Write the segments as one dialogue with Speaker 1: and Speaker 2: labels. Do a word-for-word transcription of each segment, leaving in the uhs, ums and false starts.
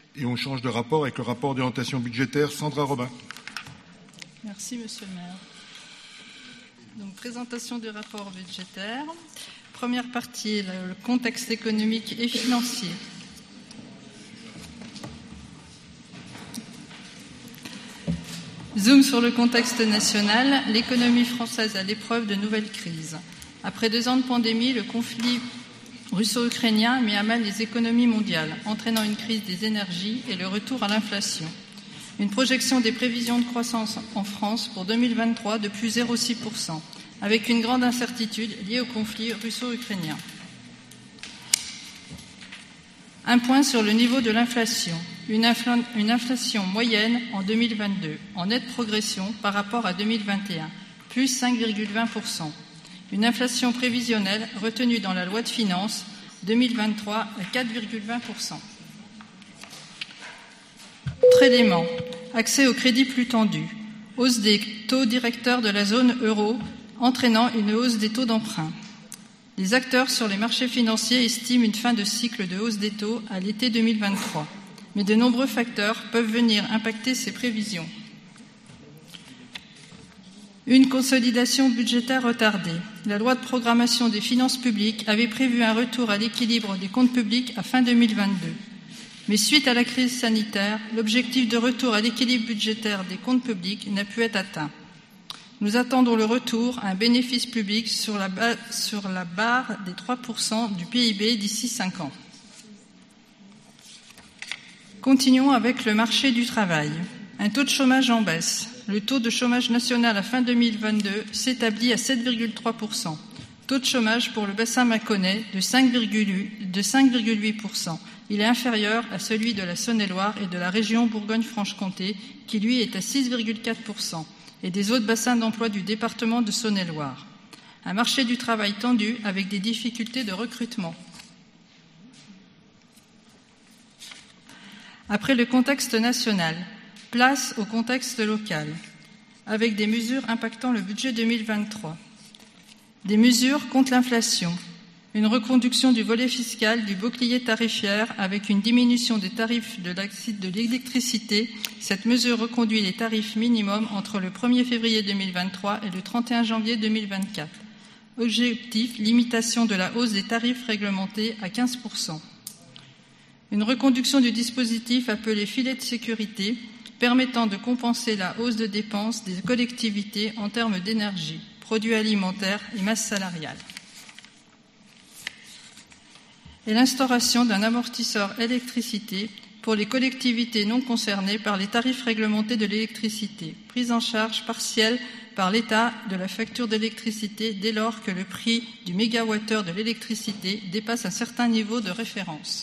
Speaker 1: Et on change de rapport avec le rapport d'orientation budgétaire. Sandra Robin.
Speaker 2: Merci, Monsieur le maire. Donc, présentation du rapport budgétaire. Première partie, le contexte économique et financier. Zoom sur le contexte national, l'économie française à l'épreuve de nouvelles crises. Après deux ans de pandémie, le conflit russo-ukrainien met à mal les économies mondiales, entraînant une crise des énergies et le retour à l'inflation. Une projection des prévisions de croissance en France pour deux mille vingt-trois de plus zéro virgule six pour cent, avec une grande incertitude liée au conflit russo-ukrainien. Un point sur le niveau de l'inflation. Une, infl- une inflation moyenne en deux mille vingt-deux, en nette progression par rapport à deux mille vingt et un, plus cinq virgule vingt pour cent. Une inflation prévisionnelle retenue dans la loi de finances deux mille vingt-trois à quatre virgule vingt pour cent. Autre élément, accès au crédit plus tendu. Hausse des taux directeurs de la zone euro, entraînant une hausse des taux d'emprunt. Les acteurs sur les marchés financiers estiment une fin de cycle de hausse des taux à l'été deux mille vingt-trois, mais de nombreux facteurs peuvent venir impacter ces prévisions. Une consolidation budgétaire retardée. La loi de programmation des finances publiques avait prévu un retour à l'équilibre des comptes publics à fin deux mille vingt-deux. Mais suite à la crise sanitaire, l'objectif de retour à l'équilibre budgétaire des comptes publics n'a pu être atteint. Nous attendons le retour à un bénéfice public sur la, ba- sur la barre des trois pour cent du P I B d'ici cinq ans. Continuons avec le marché du travail. Un taux de chômage en baisse. Le taux de chômage national à fin deux mille vingt-deux s'établit à sept virgule trois pour cent. Taux de chômage pour le bassin mâconnais de cinq virgule huit pour cent. Il est inférieur à celui de la Saône-et-Loire et de la région Bourgogne-Franche-Comté, qui lui est à six virgule quatre pour cent, et des autres bassins d'emploi du département de Saône-et-Loire. Un marché du travail tendu avec des difficultés de recrutement. Après le contexte national, place au contexte local, avec des mesures impactant le budget deux mille vingt-trois. Des mesures contre l'inflation, une reconduction du volet fiscal du bouclier tarifaire avec une diminution des tarifs de l'électricité. Cette mesure reconduit les tarifs minimums entre le premier février deux mille vingt-trois et le trente et un janvier deux mille vingt-quatre. Objectif, limitation de la hausse des tarifs réglementés à quinze pour cent. Une reconduction du dispositif appelé filet de sécurité, permettant de compenser la hausse de dépenses des collectivités en termes d'énergie, produits alimentaires et masse salariale. Et l'instauration d'un amortisseur électricité pour les collectivités non concernées par les tarifs réglementés de l'électricité, prise en charge partielle par l'État de la facture d'électricité dès lors que le prix du mégawattheure de l'électricité dépasse un certain niveau de référence.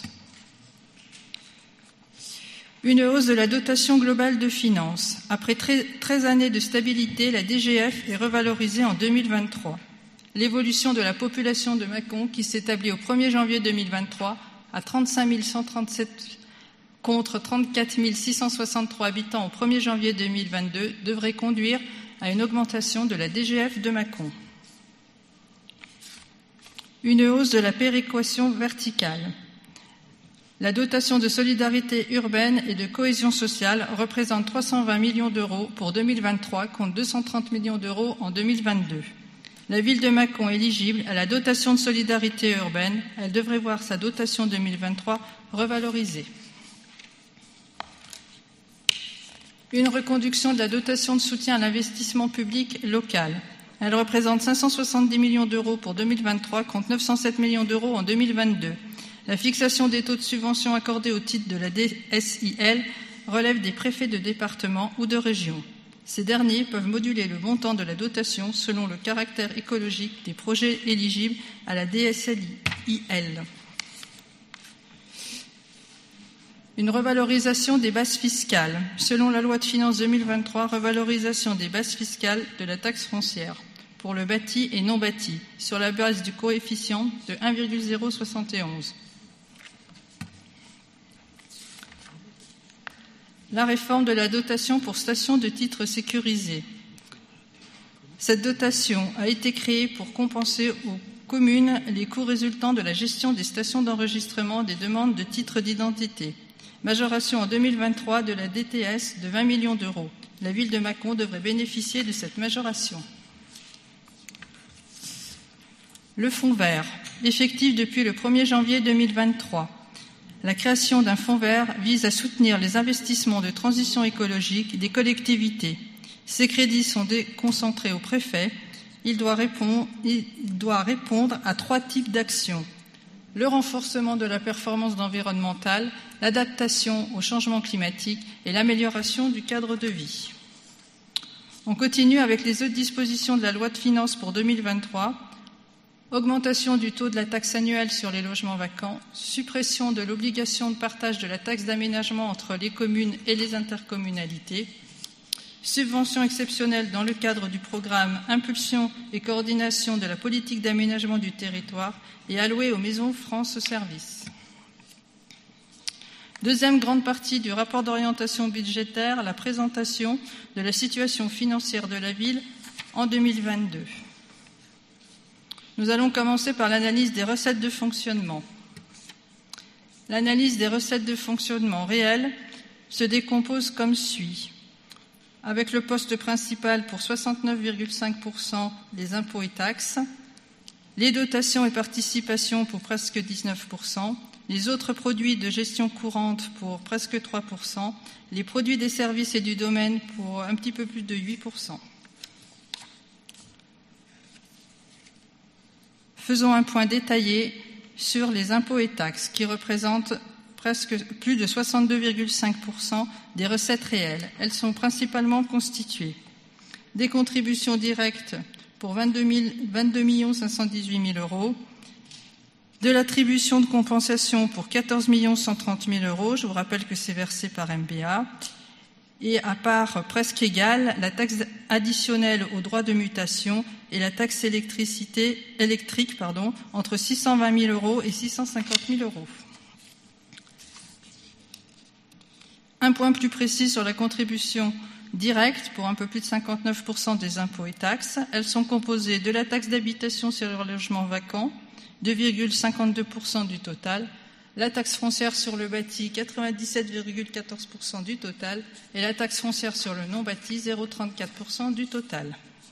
Speaker 2: Une hausse de la dotation globale de finances. Après treize années de stabilité, la D G F est revalorisée en deux mille vingt-trois. L'évolution de la population de Mâcon, qui s'établit au premier janvier deux mille vingt-trois à trente-cinq mille cent trente-sept contre trente-quatre mille six cent soixante-trois habitants au premier janvier deux mille vingt-deux, devrait conduire à une augmentation de la D G F de Mâcon. Une hausse de la péréquation verticale. La dotation de solidarité urbaine et de cohésion sociale représente trois cent vingt millions d'euros pour deux mille vingt-trois contre deux cent trente millions d'euros en deux mille vingt-deux. La ville de Mâcon est éligible à la dotation de solidarité urbaine. Elle devrait voir sa dotation deux mille vingt-trois revalorisée. Une reconduction de la dotation de soutien à l'investissement public local. Elle représente cinq cent soixante-dix millions d'euros pour deux mille vingt-trois contre neuf cent sept millions d'euros en deux mille vingt-deux. La fixation des taux de subvention accordés au titre de la D S I L relève des préfets de département ou de région. Ces derniers peuvent moduler le montant de la dotation selon le caractère écologique des projets éligibles à la D S I L. Une revalorisation des bases fiscales. Selon la loi de finances deux mille vingt-trois, revalorisation des bases fiscales de la taxe foncière pour le bâti et non bâti, sur la base du coefficient de un virgule zéro soixante et onze. La réforme de la dotation pour stations de titres sécurisés. Cette dotation a été créée pour compenser aux communes les coûts résultant de la gestion des stations d'enregistrement des demandes de titres d'identité. Majoration en deux mille vingt-trois de la D T S de vingt millions d'euros. La ville de Mâcon devrait bénéficier de cette majoration. Le fonds vert, effectif depuis le premier janvier deux mille vingt-trois. La création d'un fonds vert vise à soutenir les investissements de transition écologique des collectivités. Ces crédits sont déconcentrés au préfet. Il doit répondre, il doit répondre à trois types d'actions. Le renforcement de la performance environnementale, l'adaptation au changement climatique et l'amélioration du cadre de vie. On continue avec les autres dispositions de la loi de finances pour deux mille vingt-trois. Augmentation du taux de la taxe annuelle sur les logements vacants, suppression de l'obligation de partage de la taxe d'aménagement entre les communes et les intercommunalités, subvention exceptionnelle dans le cadre du programme Impulsion et coordination de la politique d'aménagement du territoire et allouée aux maisons France Service. Deuxième grande partie du rapport d'orientation budgétaire, la présentation de la situation financière de la ville en deux mille vingt-deux. Nous allons commencer par l'analyse des recettes de fonctionnement. L'analyse des recettes de fonctionnement réelles se décompose comme suit. Avec le poste principal pour soixante-neuf virgule cinq pour cent des impôts et taxes, les dotations et participations pour presque dix-neuf pour cent, les autres produits de gestion courante pour presque trois pour cent, les produits des services et du domaine pour un petit peu plus de huit pour cent. Faisons un point détaillé sur les impôts et taxes qui représentent presque plus de soixante-deux virgule cinq pour cent des recettes réelles. Elles sont principalement constituées des contributions directes pour vingt-deux millions cinq cent dix-huit mille euros, de l'attribution de compensation pour quatorze millions cent trente mille euros, je vous rappelle que c'est versé par M B A, et à part presque égale, la taxe additionnelle aux droits de mutation et la taxe électricité, électrique pardon, entre six cent vingt mille euros et six cent cinquante mille euros. Un point plus précis sur la contribution directe pour un peu plus de cinquante-neuf pour cent des impôts et taxes. Elles sont composées de la taxe d'habitation sur les logements vacants, deux virgule cinquante-deux pour cent du total, la taxe foncière sur le bâti, quatre-vingt-dix-sept virgule quatorze pour cent du total, et la taxe foncière sur le non-bâti, zéro virgule trente-quatre pour cent du total.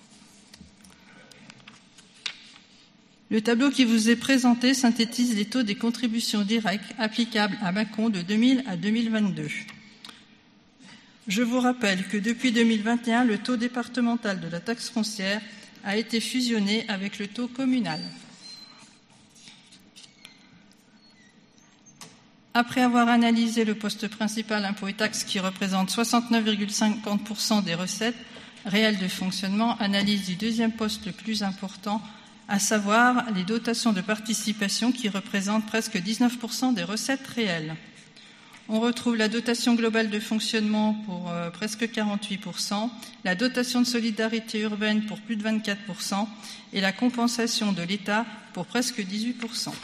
Speaker 2: Le tableau qui vous est présenté synthétise les taux des contributions directes applicables à Mâcon de deux mille à deux mille vingt-deux. Je vous rappelle que depuis deux mille vingt et un, le taux départemental de la taxe foncière a été fusionné avec le taux communal. Après avoir analysé le poste principal impôts et taxes qui représente soixante-neuf virgule cinquante pour cent des recettes réelles de fonctionnement, analyse du deuxième poste le plus important, à savoir les dotations de participation qui représentent presque dix-neuf pour cent des recettes réelles. On retrouve la dotation globale de fonctionnement pour euh, presque quarante-huit pour cent, la dotation de solidarité urbaine pour plus de vingt-quatre pour cent et la compensation de l'État pour presque dix-huit pour cent.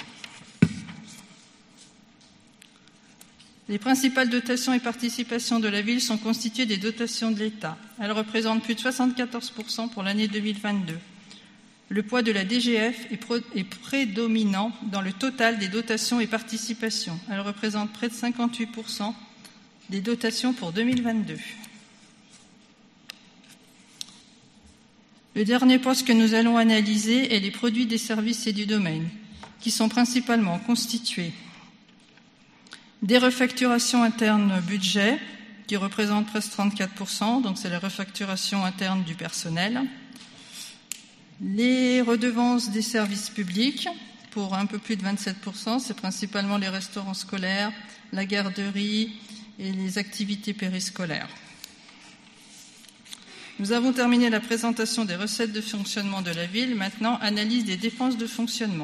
Speaker 2: Les principales dotations et participations de la ville sont constituées des dotations de l'État. Elles représentent plus de soixante-quatorze pour cent pour l'année deux mille vingt-deux. Le poids de la D G F est, pro- est prédominant dans le total des dotations et participations. Elle représente près de cinquante-huit pour cent des dotations pour deux mille vingt-deux. Le dernier poste que nous allons analyser est les produits des services et du domaine, qui sont principalement constitués des refacturations internes budget, qui représentent presque trente-quatre pour cent, donc c'est la refacturation interne du personnel, les redevances des services publics, pour un peu plus de vingt-sept pour cent, c'est principalement les restaurants scolaires, la garderie et les activités périscolaires. Nous avons terminé la présentation des recettes de fonctionnement de la ville. Maintenant, analyse des dépenses de fonctionnement.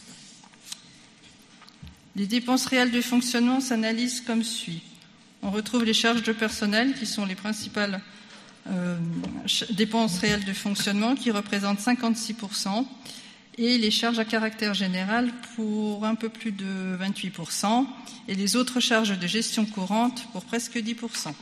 Speaker 2: Les dépenses réelles de fonctionnement s'analysent comme suit. On retrouve les charges de personnel, qui sont les principales euh, dépenses réelles de fonctionnement, qui représentent cinquante-six pour cent, et les charges à caractère général pour un peu plus de vingt-huit pour cent, et les autres charges de gestion courante pour presque dix pour cent.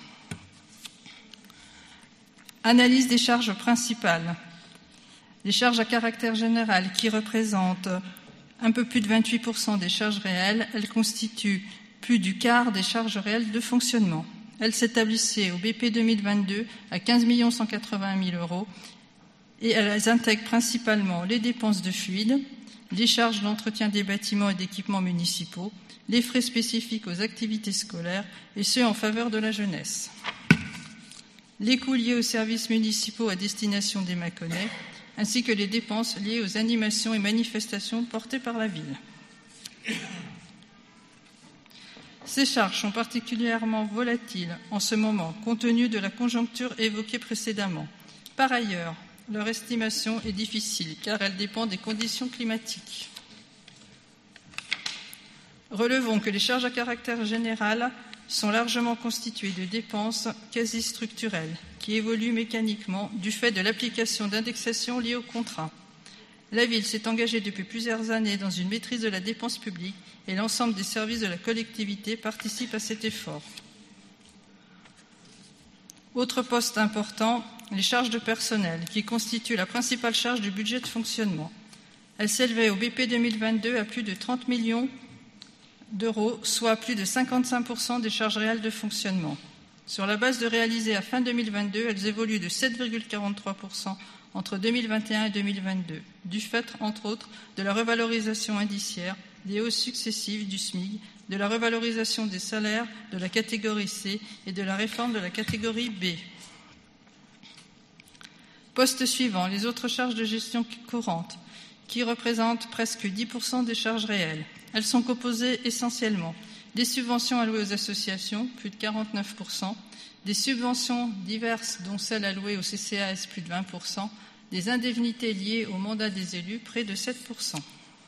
Speaker 2: Analyse des charges principales. Les charges à caractère général, qui représentent un peu plus de vingt-huit pour cent des charges réelles, elles constituent plus du quart des charges réelles de fonctionnement. Elles s'établissaient au B P deux mille vingt-deux à quinze millions cent quatre-vingt mille euros et elles intègrent principalement les dépenses de fluides, les charges d'entretien des bâtiments et d'équipements municipaux, les frais spécifiques aux activités scolaires et ceux en faveur de la jeunesse, les coûts liés aux services municipaux à destination des Mâconnais, ainsi que les dépenses liées aux animations et manifestations portées par la ville. Ces charges sont particulièrement volatiles en ce moment, compte tenu de la conjoncture évoquée précédemment. Par ailleurs, leur estimation est difficile, car elle dépend des conditions climatiques. Relevons que les charges à caractère général sont largement constituées de dépenses quasi structurelles, qui évoluent mécaniquement du fait de l'application d'indexations liées au contrat. La ville s'est engagée depuis plusieurs années dans une maîtrise de la dépense publique et l'ensemble des services de la collectivité participent à cet effort. Autre poste important, les charges de personnel, qui constituent la principale charge du budget de fonctionnement. Elles s'élevaient au B P deux mille vingt-deux à plus de trente millions d'euros, soit plus de cinquante-cinq pour cent des charges réelles de fonctionnement. Sur la base de réalisées à fin deux mille vingt-deux, elles évoluent de sept virgule quarante-trois pour cent entre deux mille vingt et un et deux mille vingt-deux, du fait, entre autres, de la revalorisation indiciaire, des hausses successives du SMIC, de la revalorisation des salaires de la catégorie C et de la réforme de la catégorie B. Poste suivant, les autres charges de gestion courantes, qui représentent presque dix pour cent des charges réelles. Elles sont composées essentiellement des subventions allouées aux associations, plus de quarante-neuf pour cent, des subventions diverses, dont celles allouées au C C A S, plus de vingt pour cent, des indemnités liées au mandat des élus, près de sept pour cent.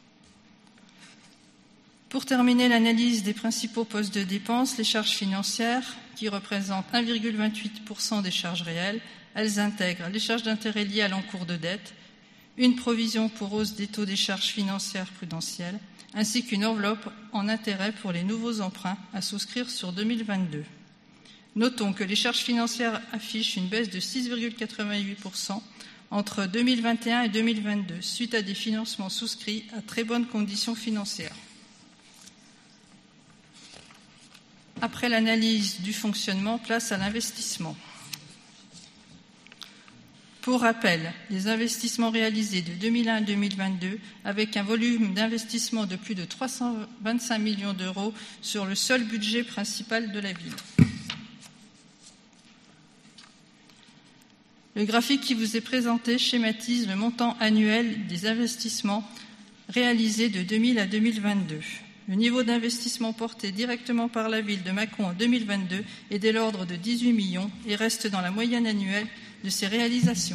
Speaker 2: Pour terminer l'analyse des principaux postes de dépenses, les charges financières, qui représentent un virgule vingt-huit pour cent des charges réelles, elles intègrent les charges d'intérêt liées à l'encours de dette, une provision pour hausse des taux des charges financières prudentielles, ainsi qu'une enveloppe en intérêt pour les nouveaux emprunts à souscrire sur deux mille vingt-deux. Notons que les charges financières affichent une baisse de six virgule quatre-vingt-huit pour cent entre deux mille vingt et un et deux mille vingt-deux, suite à des financements souscrits à très bonnes conditions financières. Après l'analyse du fonctionnement, place à l'investissement. Pour rappel, les investissements réalisés de deux mille un à deux mille vingt-deux, avec un volume d'investissement de plus de trois cent vingt-cinq millions d'euros sur le seul budget principal de la ville. Le graphique qui vous est présenté schématise le montant annuel des investissements réalisés de deux mille à deux mille vingt-deux. Le niveau d'investissement porté directement par la ville de Mâcon en deux mille vingt-deux est de l'ordre de dix-huit millions et reste dans la moyenne annuelle de ses réalisations.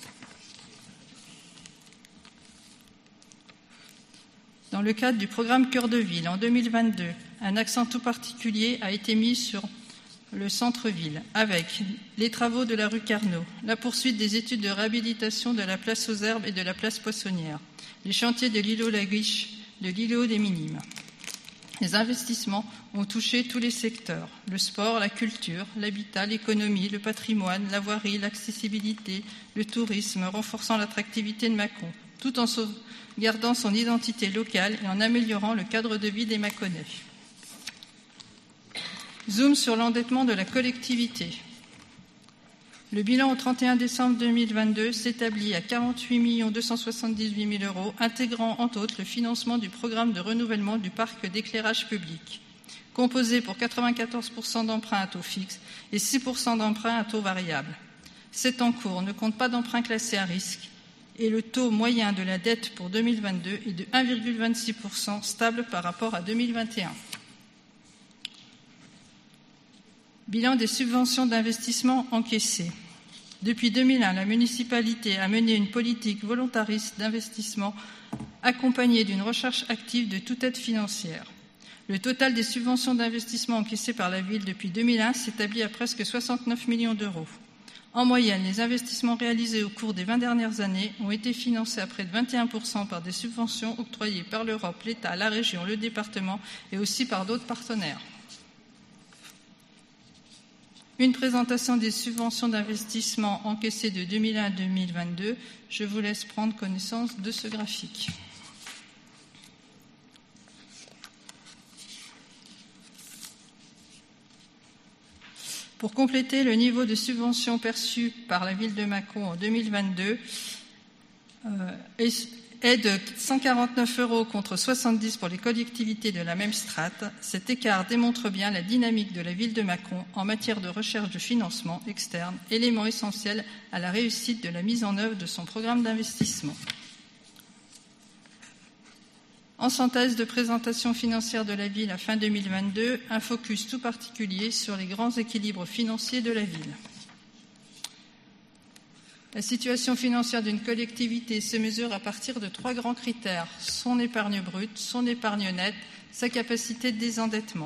Speaker 2: Dans le cadre du programme Cœur de Ville en deux mille vingt-deux, un accent tout particulier a été mis sur le centre-ville, avec les travaux de la rue Carnot, la poursuite des études de réhabilitation de la place aux Herbes et de la place Poissonnière, les chantiers de l'îlot La Guiche, de l'îlot des Minimes. Les investissements ont touché tous les secteurs, le sport, la culture, l'habitat, l'économie, le patrimoine, la voirie, l'accessibilité, le tourisme, renforçant l'attractivité de Mâcon, tout en sauvegardant son identité locale et en améliorant le cadre de vie des Mâconnais. Zoom sur l'endettement de la collectivité. Le bilan au trente et un décembre deux mille vingt-deux s'établit à quarante-huit millions deux cent soixante-dix-huit mille euros, intégrant entre autres le financement du programme de renouvellement du parc d'éclairage public, composé pour quatre-vingt-quatorze pour cent d'emprunts à taux fixe et six pour cent d'emprunts à taux variable. Cet encours ne compte pas d'emprunts classés à risque et le taux moyen de la dette pour deux mille vingt-deux est de un virgule vingt-six pour cent, stable par rapport à deux mille vingt et un. Bilan des subventions d'investissement encaissées. Depuis deux mille un, la municipalité a mené une politique volontariste d'investissement accompagnée d'une recherche active de toute aide financière. Le total des subventions d'investissement encaissées par la ville depuis deux mille un s'établit à presque soixante-neuf millions d'euros. En moyenne, les investissements réalisés au cours des vingt dernières années ont été financés à près de vingt et un pour cent par des subventions octroyées par l'Europe, l'État, la région, le département et aussi par d'autres partenaires. Une présentation des subventions d'investissement encaissées de deux mille un à deux mille vingt-deux. Je vous laisse prendre connaissance de ce graphique. Pour compléter, le niveau de subvention perçu par la ville de Mâcon en deux mille vingt-deux euh, est, est de cent quarante-neuf euros contre soixante-dix pour les collectivités de la même strate. Cet écart démontre bien la dynamique de la ville de Mâcon en matière de recherche de financement externe, élément essentiel à la réussite de la mise en œuvre de son programme d'investissement. En synthèse de présentation financière de la ville à fin deux mille vingt-deux, un focus tout particulier sur les grands équilibres financiers de la ville. La situation financière d'une collectivité se mesure à partir de trois grands critères: son épargne brute, son épargne nette, sa capacité de désendettement.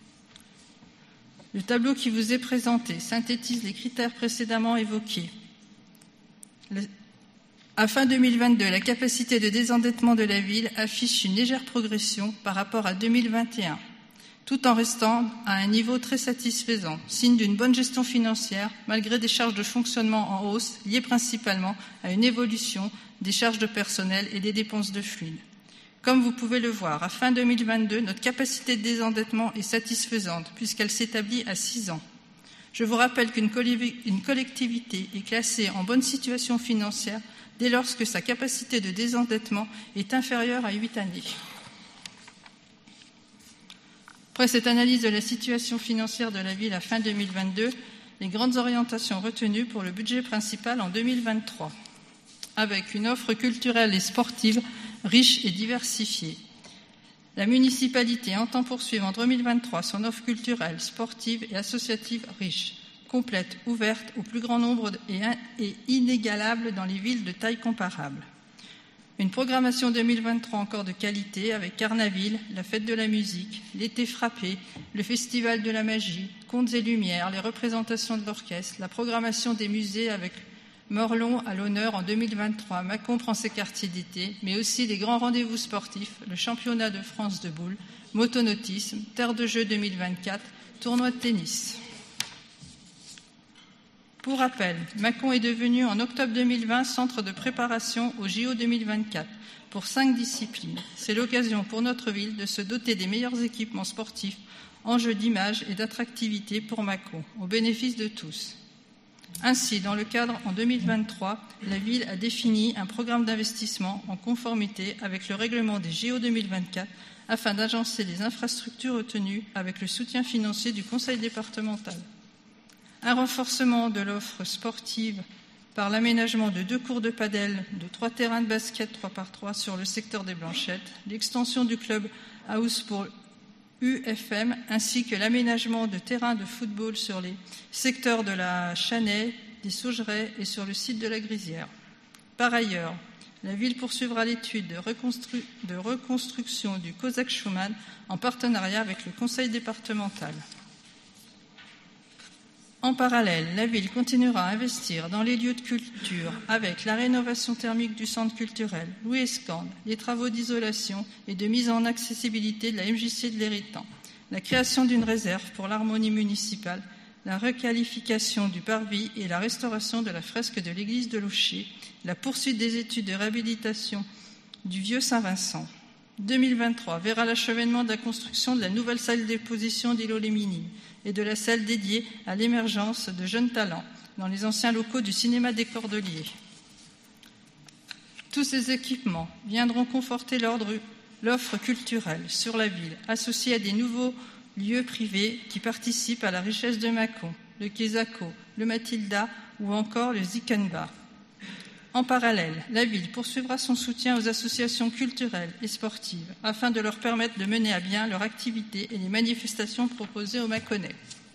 Speaker 2: Le tableau qui vous est présenté synthétise les critères précédemment évoqués. Le... À fin deux mille vingt-deux, la capacité de désendettement de la ville affiche une légère progression par rapport à deux mille vingt et un, tout en restant à un niveau très satisfaisant, signe d'une bonne gestion financière, malgré des charges de fonctionnement en hausse liées principalement à une évolution des charges de personnel et des dépenses de fluide. Comme vous pouvez le voir, à fin deux mille vingt-deux, notre capacité de désendettement est satisfaisante puisqu'elle s'établit à six ans. Je vous rappelle qu'une collectivité est classée en bonne situation financière dès lors que sa capacité de désendettement est inférieure à huit années. Après cette analyse de la situation financière de la ville à fin deux mille vingt-deux, les grandes orientations retenues pour le budget principal en deux mille vingt-trois, avec une offre culturelle et sportive riche et diversifiée. La municipalité entend poursuivre en deux mille vingt-trois son offre culturelle, sportive et associative riche, complète, ouverte au plus grand nombre et, et inégalable dans les villes de taille comparable. Une programmation deux mille vingt-trois encore de qualité avec Carnaville, la fête de la musique, l'été frappé, le festival de la magie, Contes et Lumières, les représentations de l'orchestre, la programmation des musées avec Morlon à l'honneur en deux mille vingt-trois. Mâcon prend ses quartiers d'été, mais aussi les grands rendez-vous sportifs, le championnat de France de boules, motonautisme, terre de jeux deux mille vingt-quatre, tournoi de tennis. Pour rappel, Mâcon est devenu en octobre deux mille vingt centre de préparation au J O deux mille vingt-quatre pour cinq disciplines. C'est l'occasion pour notre ville de se doter des meilleurs équipements sportifs, enjeux d'image et d'attractivité pour Mâcon, au bénéfice de tous. Ainsi, dans le cadre en deux mille vingt-trois, la ville a défini un programme d'investissement en conformité avec le règlement des J O deux mille vingt-quatre afin d'agencer les infrastructures retenues avec le soutien financier du conseil départemental. Un renforcement de l'offre sportive par l'aménagement de deux cours de padel, de trois terrains de basket trois par trois sur le secteur des Blanchettes, l'extension du club house pour U F M, ainsi que l'aménagement de terrains de football sur les secteurs de la Chanay, des Saugerets et sur le site de la Grisière. Par ailleurs, la ville poursuivra l'étude de, reconstru- de reconstruction du Cosaque Schumann en partenariat avec le conseil départemental. En parallèle, la ville continuera à investir dans les lieux de culture avec la rénovation thermique du centre culturel, Louis Escande, les travaux d'isolation et de mise en accessibilité de la M J C de l'Héritant, la création d'une réserve pour l'harmonie municipale, la requalification du parvis et la restauration de la fresque de l'église de Locher, la poursuite des études de réhabilitation du vieux Saint-Vincent. deux mille vingt-trois verra l'achèvement de la construction de la nouvelle salle d'exposition d'Îlot-les-Minimes et de la salle dédiée à l'émergence de jeunes talents dans les anciens locaux du cinéma des Cordeliers. Tous ces équipements viendront conforter l'offre culturelle sur la ville, associée à des nouveaux lieux privés qui participent à la richesse de Mâcon, le Quesaco, le Matilda ou encore le Zickenbach. En parallèle, la ville poursuivra son soutien aux associations culturelles et sportives afin de leur permettre de mener à bien leur activité et les manifestations proposées aux Mâconnais.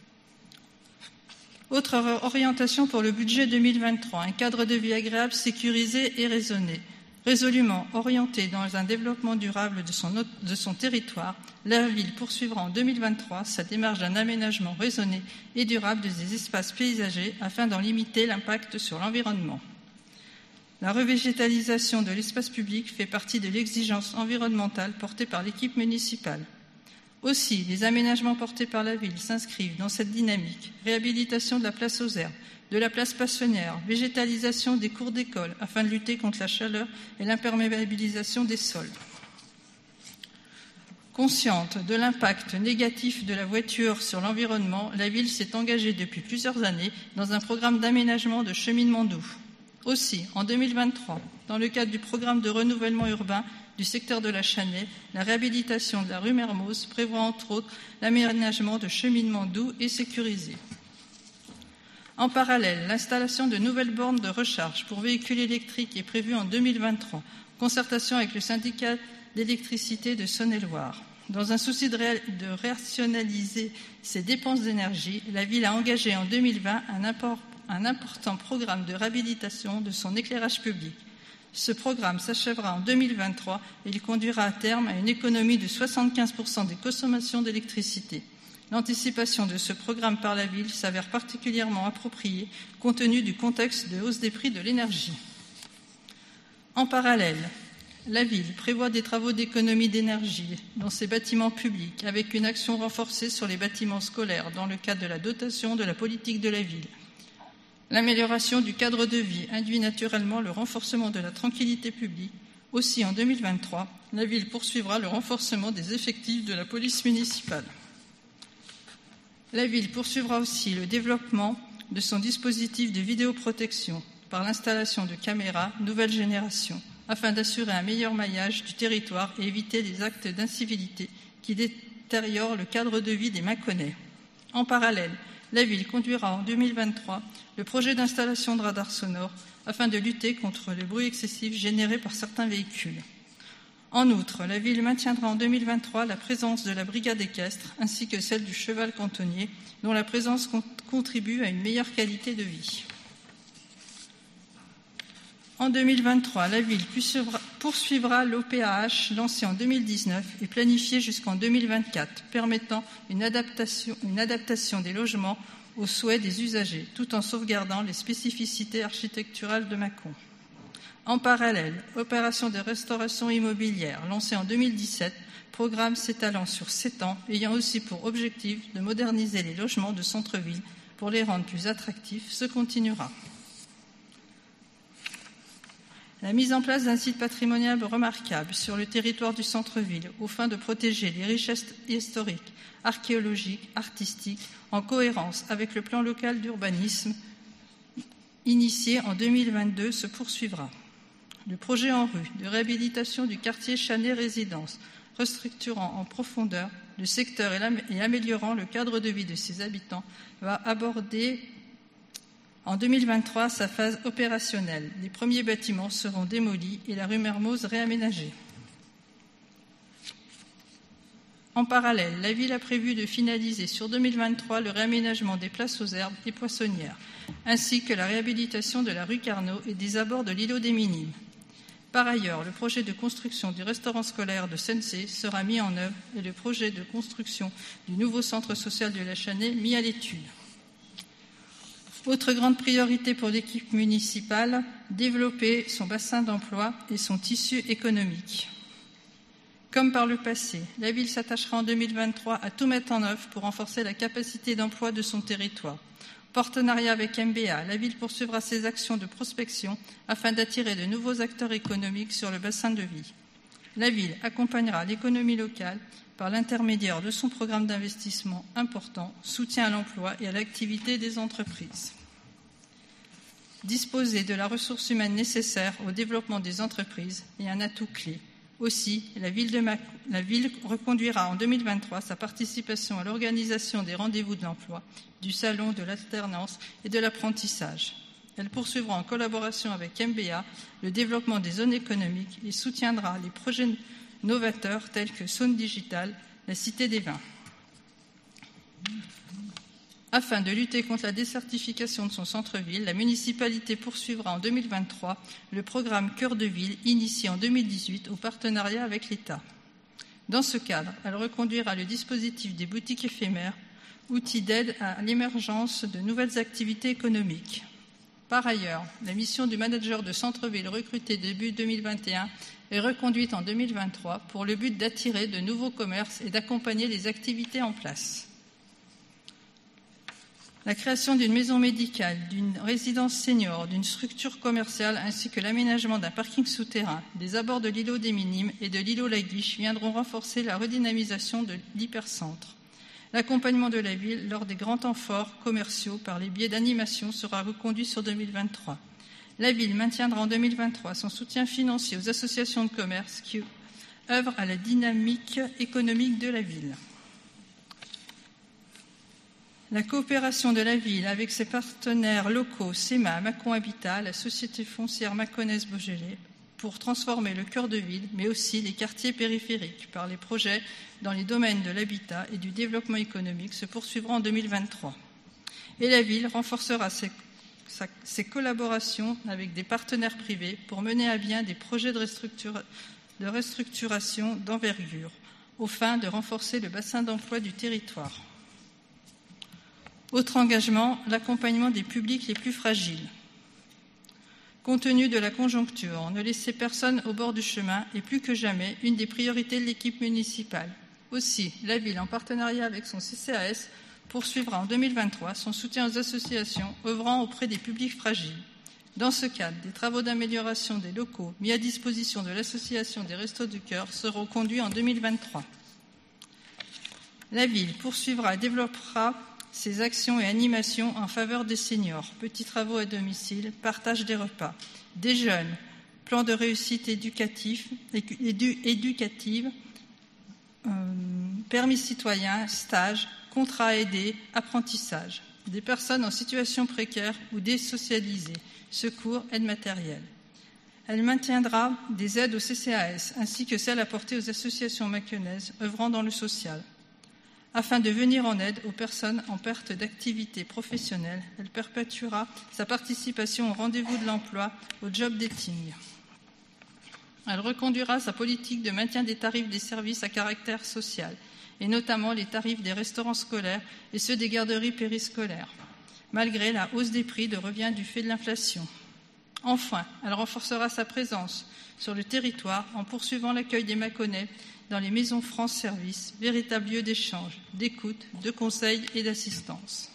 Speaker 2: Autre orientation pour le budget deux mille vingt-trois, un cadre de vie agréable, sécurisé et raisonné. Résolument orienté dans un développement durable de son, de son territoire, la ville poursuivra en deux mille vingt-trois sa démarche d'un aménagement raisonné et durable des espaces paysagers afin d'en limiter l'impact sur l'environnement. La revégétalisation de l'espace public fait partie de l'exigence environnementale portée par l'équipe municipale. Aussi, les aménagements portés par la ville s'inscrivent dans cette dynamique. Réhabilitation de la place aux herbes, de la place Passonnière, végétalisation des cours d'école afin de lutter contre la chaleur et l'imperméabilisation des sols. Consciente de l'impact négatif de la voiture sur l'environnement, la ville s'est engagée depuis plusieurs années dans un programme d'aménagement de cheminement doux. Aussi, en deux mille vingt-trois, dans le cadre du programme de renouvellement urbain du secteur de la Chanay, la réhabilitation de la rue Mermoz prévoit entre autres l'aménagement de cheminements doux et sécurisés. En parallèle, l'installation de nouvelles bornes de recharge pour véhicules électriques est prévue en deux mille vingt-trois, en concertation avec le syndicat d'électricité de Saône-et-Loire. Dans un souci de, ré... de rationaliser ses dépenses d'énergie, la ville a engagé en deux mille vingt un, import... un important programme de réhabilitation de son éclairage public. Ce programme s'achèvera en deux mille vingt-trois et il conduira à terme à une économie de soixante-quinze pour cent des consommations d'électricité. L'anticipation de ce programme par la ville s'avère particulièrement appropriée compte tenu du contexte de hausse des prix de l'énergie. En parallèle, la ville prévoit des travaux d'économie d'énergie dans ses bâtiments publics avec une action renforcée sur les bâtiments scolaires dans le cadre de la dotation de la politique de la ville. L'amélioration du cadre de vie induit naturellement le renforcement de la tranquillité publique. Aussi, en deux mille vingt-trois, la ville poursuivra le renforcement des effectifs de la police municipale. La ville poursuivra aussi le développement de son dispositif de vidéoprotection par l'installation de caméras nouvelle génération, afin d'assurer un meilleur maillage du territoire et éviter les actes d'incivilité qui détériorent le cadre de vie des Mâconnais. En parallèle, la ville conduira en deux mille vingt-trois le projet d'installation de radars sonores afin de lutter contre le bruit excessif généré par certains véhicules. En outre, la ville maintiendra en deux mille vingt-trois la présence de la brigade équestre ainsi que celle du cheval cantonnier, dont la présence contribue à une meilleure qualité de vie. En deux mille vingt-trois, la ville poursuivra l'O P A H lancé en deux mille dix-neuf et planifié jusqu'en deux mille vingt-quatre, permettant une adaptation, une adaptation des logements aux souhaits des usagers, tout en sauvegardant les spécificités architecturales de Mâcon. En parallèle, opération de restauration immobilière lancée en deux mille dix-sept, programme s'étalant sur sept ans, ayant aussi pour objectif de moderniser les logements de centre-ville pour les rendre plus attractifs, se continuera. La mise en place d'un site patrimonial remarquable sur le territoire du centre-ville, aux fins de protéger les richesses historiques, archéologiques, artistiques, en cohérence avec le plan local d'urbanisme initié en deux mille vingt-deux, se poursuivra. Le projet en rue de réhabilitation du quartier Chanay Résidence, restructurant en profondeur le secteur et améliorant le cadre de vie de ses habitants, va aborder en deux mille vingt-trois, sa phase opérationnelle. Les premiers bâtiments seront démolis et la rue Mermoz réaménagée. En parallèle, la ville a prévu de finaliser sur deux mille vingt-trois le réaménagement des places aux herbes et poissonnières, ainsi que la réhabilitation de la rue Carnot et des abords de l'îlot des Minimes. Par ailleurs, le projet de construction du restaurant scolaire de Sensé sera mis en œuvre et le projet de construction du nouveau centre social de la Chanay mis à l'étude. Autre grande priorité pour l'équipe municipale, développer son bassin d'emploi et son tissu économique. Comme par le passé, la ville s'attachera en deux mille vingt-trois à tout mettre en œuvre pour renforcer la capacité d'emploi de son territoire. Partenariat avec M B A, la ville poursuivra ses actions de prospection afin d'attirer de nouveaux acteurs économiques sur le bassin de vie. La ville accompagnera l'économie locale par l'intermédiaire de son programme d'investissement important, soutien à l'emploi et à l'activité des entreprises. Disposer de la ressource humaine nécessaire au développement des entreprises est un atout clé. Aussi, la ville, de Mâcon, la ville reconduira en deux mille vingt-trois sa participation à l'organisation des rendez-vous de l'emploi, du salon de l'alternance et de l'apprentissage. Elle poursuivra en collaboration avec M B A le développement des zones économiques et soutiendra les projets novateurs tels que Saône Digital, la Cité des Vins. Afin de lutter contre la désertification de son centre-ville, la municipalité poursuivra en deux mille vingt-trois le programme Cœur de Ville initié en deux mille dix-huit au partenariat avec l'État. Dans ce cadre, elle reconduira le dispositif des boutiques éphémères, outil d'aide à l'émergence de nouvelles activités économiques. Par ailleurs, la mission du manager de centre-ville recruté début deux mille vingt et un est reconduite en deux mille vingt-trois pour le but d'attirer de nouveaux commerces et d'accompagner les activités en place. La création d'une maison médicale, d'une résidence senior, d'une structure commerciale ainsi que l'aménagement d'un parking souterrain, des abords de l'îlot des Minimes et de l'îlot La Guiche viendront renforcer la redynamisation de l'hypercentre. L'accompagnement de la ville lors des grands temps forts commerciaux par les biais d'animation sera reconduit sur deux mille vingt-trois. La ville maintiendra en deux mille vingt-trois son soutien financier aux associations de commerce qui œuvrent à la dynamique économique de la ville. La coopération de la ville avec ses partenaires locaux, S E M A, Mâcon Habitat, la société foncière Mâconnaise-Beaujolais, pour transformer le cœur de ville, mais aussi les quartiers périphériques, par les projets dans les domaines de l'habitat et du développement économique, se poursuivra en deux mille vingt-trois. Et la ville renforcera ses, sa, ses collaborations avec des partenaires privés pour mener à bien des projets de, restructura, de restructuration d'envergure, aux fins de renforcer le bassin d'emploi du territoire. Autre engagement, l'accompagnement des publics les plus fragiles. Compte tenu de la conjoncture, ne laisser personne au bord du chemin est plus que jamais une des priorités de l'équipe municipale. Aussi, la ville, en partenariat avec son C C A S, poursuivra en deux mille vingt-trois son soutien aux associations œuvrant auprès des publics fragiles. Dans ce cadre, des travaux d'amélioration des locaux mis à disposition de l'association des Restos du Cœur seront conduits en deux mille vingt-trois. La ville poursuivra et développera ses actions et animations en faveur des seniors, petits travaux à domicile, partage des repas, des jeunes, plan de réussite éducatif, édu, éducative, euh, permis citoyen, stage, contrat aidé, apprentissage, des personnes en situation précaire ou désocialisées, secours, aide matérielle. Elle maintiendra des aides au C C A S ainsi que celles apportées aux associations mâconnaises œuvrant dans le social. Afin de venir en aide aux personnes en perte d'activité professionnelle, elle perpétuera sa participation au rendez-vous de l'emploi, au job dating. Elle reconduira sa politique de maintien des tarifs des services à caractère social, et notamment les tarifs des restaurants scolaires et ceux des garderies périscolaires, malgré la hausse des prix de revient du fait de l'inflation. Enfin, elle renforcera sa présence sur le territoire en poursuivant l'accueil des Mâconnais dans les maisons France Service, véritable lieu d'échange, d'écoute, de conseil et d'assistance.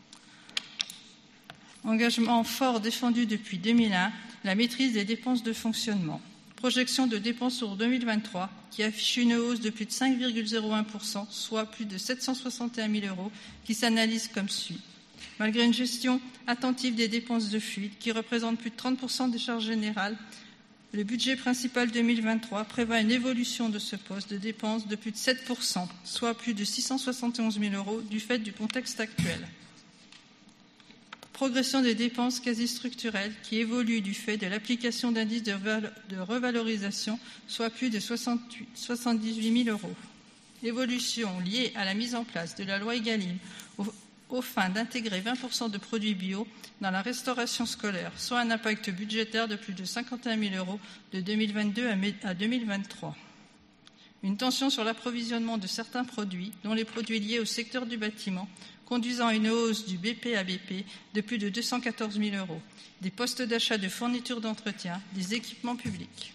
Speaker 2: Engagement fort défendu depuis deux mille un, la maîtrise des dépenses de fonctionnement. Projection de dépenses pour deux mille vingt-trois qui affiche une hausse de plus de cinq virgule zéro un pour cent, soit plus de sept cent soixante et un mille euros, qui s'analyse comme suit. Malgré une gestion attentive des dépenses de fuite qui représentent plus de trente pour cent des charges générales, le budget principal deux mille vingt-trois prévoit une évolution de ce poste de dépenses de plus de sept pour cent, soit plus de six cent soixante et onze mille euros du fait du contexte actuel. Progression des dépenses quasi structurelles qui évoluent du fait de l'application d'indices de revalorisation, soit plus de soixante-dix-huit mille euros. Évolution liée à la mise en place de la loi Egalim aux fins d'intégrer vingt pour cent de produits bio dans la restauration scolaire, soit un impact budgétaire de plus de cinquante et un mille euros de deux mille vingt-deux à deux mille vingt-trois. Une tension sur l'approvisionnement de certains produits, dont les produits liés au secteur du bâtiment, conduisant à une hausse du B P A B P de plus de deux cent quatorze mille euros, des postes d'achat de fournitures d'entretien, des équipements publics.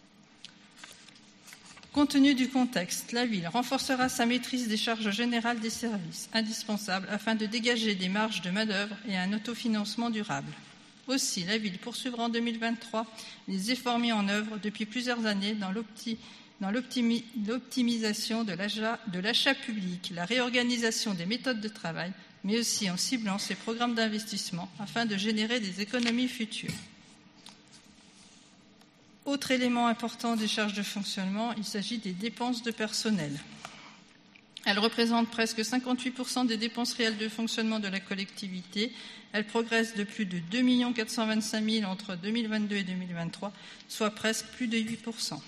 Speaker 2: Compte tenu du contexte, la ville renforcera sa maîtrise des charges générales des services, indispensables afin de dégager des marges de main-d'œuvre et un autofinancement durable. Aussi, la ville poursuivra en deux mille vingt-trois les efforts mis en œuvre depuis plusieurs années dans l'opti, dans l'optimi, l'optimisation de l'achat, de l'achat public, la réorganisation des méthodes de travail, mais aussi en ciblant ses programmes d'investissement afin de générer des économies futures. Autre élément important des charges de fonctionnement, il s'agit des dépenses de personnel. Elles représentent presque cinquante-huit pour cent des dépenses réelles de fonctionnement de la collectivité. Elles progressent de plus de deux millions quatre cent vingt-cinq mille entre deux mille vingt-deux et deux mille vingt-trois, soit presque plus de huit pour cent.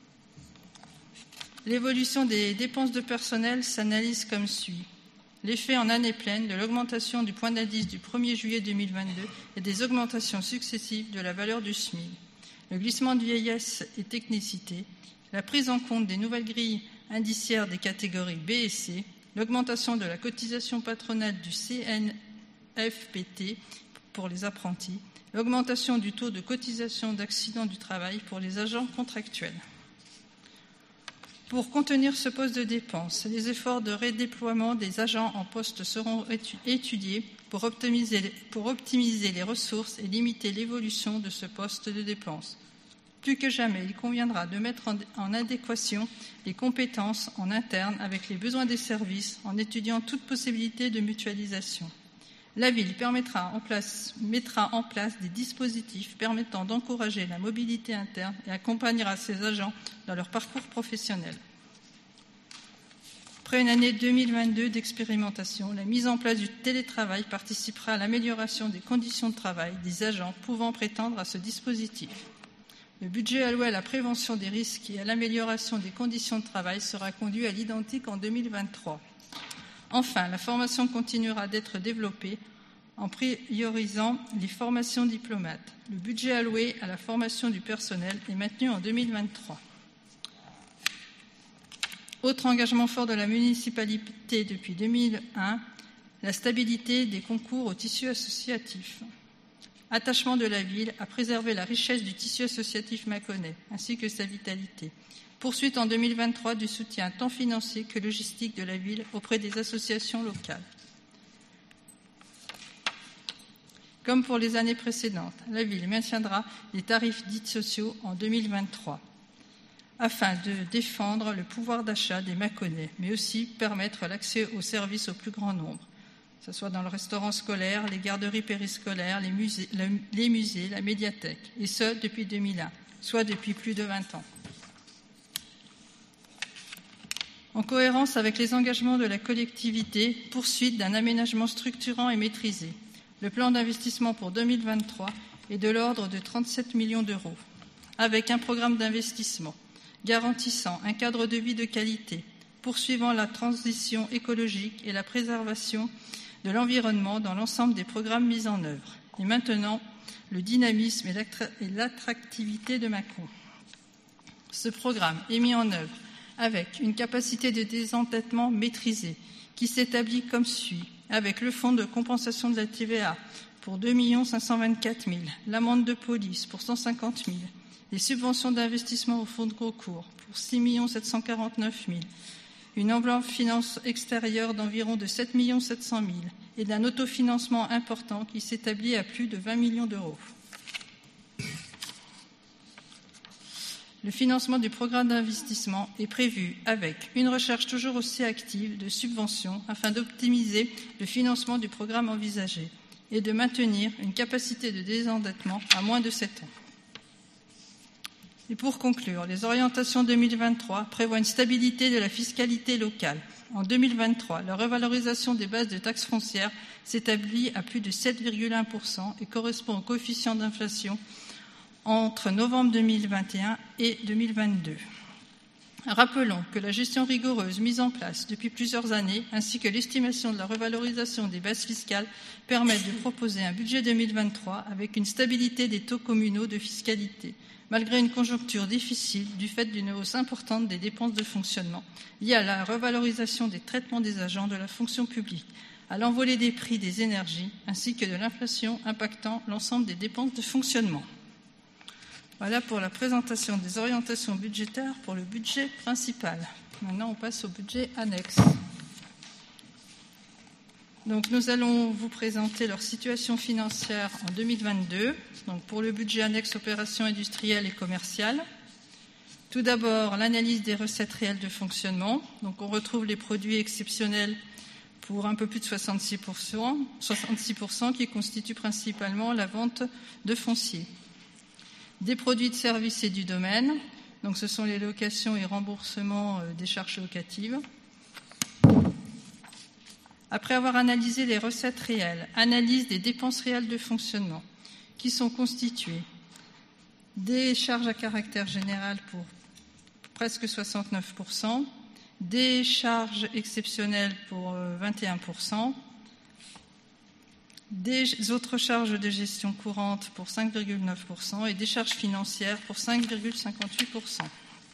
Speaker 2: L'évolution des dépenses de personnel s'analyse comme suit. L'effet en année pleine de l'augmentation du point d'indice du premier juillet deux mille vingt-deux et des augmentations successives de la valeur du S M I C. Le glissement de vieillesse et technicité, la prise en compte des nouvelles grilles indiciaires des catégories B et C, l'augmentation de la cotisation patronale du C N F P T pour les apprentis, l'augmentation du taux de cotisation d'accident du travail pour les agents contractuels. Pour contenir ce poste de dépense, les efforts de redéploiement des agents en poste seront étudiés pour optimiser, pour optimiser les ressources et limiter l'évolution de ce poste de dépense. Plus que jamais, il conviendra de mettre en, en adéquation les compétences en interne avec les besoins des services en étudiant toute possibilité de mutualisation. La Ville permettra en place, mettra en place des dispositifs permettant d'encourager la mobilité interne et accompagnera ses agents dans leur parcours professionnel. Après une année deux mille vingt-deux d'expérimentation, la mise en place du télétravail participera à l'amélioration des conditions de travail des agents pouvant prétendre à ce dispositif. Le budget alloué à la prévention des risques et à l'amélioration des conditions de travail sera conduit à l'identique en deux mille vingt-trois. Enfin, la formation continuera d'être développée en priorisant les formations diplômates. Le budget alloué à la formation du personnel est maintenu en deux mille vingt-trois. Autre engagement fort de la municipalité depuis deux mille un, la stabilité des concours au tissu associatif. Attachement de la Ville à préserver la richesse du tissu associatif mâconnais, ainsi que sa vitalité. Poursuite en deux mille vingt-trois du soutien tant financier que logistique de la Ville auprès des associations locales. Comme pour les années précédentes, la Ville maintiendra les tarifs dits sociaux en deux mille vingt-trois afin de défendre le pouvoir d'achat des Mâconnais, mais aussi permettre l'accès aux services au plus grand nombre, que ce soit dans le restaurant scolaire, les garderies périscolaires, les musées, les musées, la médiathèque, et ce depuis deux mille un, soit depuis plus de vingt ans. En cohérence avec les engagements de la collectivité, poursuite d'un aménagement structurant et maîtrisé. Le plan d'investissement pour deux mille vingt-trois est de l'ordre de trente-sept millions d'euros, avec un programme d'investissement garantissant un cadre de vie de qualité, poursuivant la transition écologique et la préservation de l'environnement dans l'ensemble des programmes mis en œuvre, et maintenant le dynamisme et l'attractivité de Mâcon. Ce programme est mis en œuvre avec une capacité de désendettement maîtrisée qui s'établit comme suit, avec le fonds de compensation de la T V A pour deux millions cinq cent vingt-quatre mille, l'amende de police pour cent cinquante mille, les subventions d'investissement au fonds de concours pour six millions sept cent quarante-neuf mille, une enveloppe finance extérieure d'environ de sept millions sept cent mille et d'un autofinancement important qui s'établit à plus de vingt millions d'euros. Le financement du programme d'investissement est prévu avec une recherche toujours aussi active de subventions afin d'optimiser le financement du programme envisagé et de maintenir une capacité de désendettement à moins de sept ans. Et pour conclure, les orientations deux mille vingt-trois prévoient une stabilité de la fiscalité locale. En deux mille vingt-trois, la revalorisation des bases de taxes foncières s'établit à plus de sept virgule un pour cent et correspond au coefficient d'inflation entre novembre deux mille vingt et un et deux mille vingt-deux. Rappelons que la gestion rigoureuse mise en place depuis plusieurs années, ainsi que l'estimation de la revalorisation des bases fiscales, permettent de proposer un budget deux mille vingt-trois avec une stabilité des taux communaux de fiscalité, malgré une conjoncture difficile du fait d'une hausse importante des dépenses de fonctionnement liée à la revalorisation des traitements des agents de la fonction publique, à l'envolée des prix des énergies, ainsi que de l'inflation impactant l'ensemble des dépenses de fonctionnement. Voilà pour la présentation des orientations budgétaires pour le budget principal. Maintenant, on passe au budget annexe. Donc, nous allons vous présenter leur situation financière en deux mille vingt-deux. Donc, pour le budget annexe opérations industrielles et commerciales. Tout d'abord, l'analyse des recettes réelles de fonctionnement. Donc, on retrouve les produits exceptionnels pour un peu plus de soixante-six pour cent, soixante-six pour cent qui constituent principalement la vente de foncier. Des produits de services et du domaine, donc ce sont les locations et remboursements des charges locatives. Après avoir analysé les recettes réelles, analyse des dépenses réelles de fonctionnement, qui sont constituées des charges à caractère général pour presque soixante-neuf pour cent, des charges exceptionnelles pour vingt et un pour cent, des autres charges de gestion courante pour cinq virgule neuf pour cent et des charges financières pour cinq virgule cinquante-huit pour cent.